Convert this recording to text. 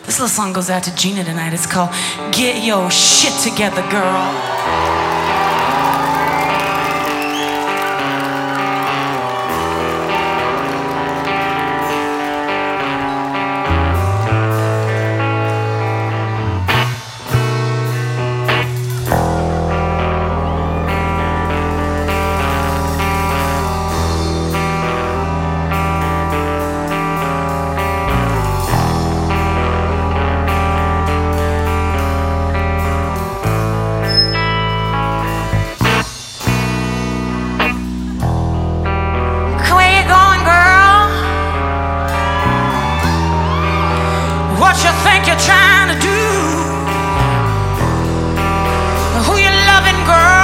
This little song goes out to Gina tonight. It's called Get Your Shit Together, Girl. What you think you're trying to do? Who you loving, girl?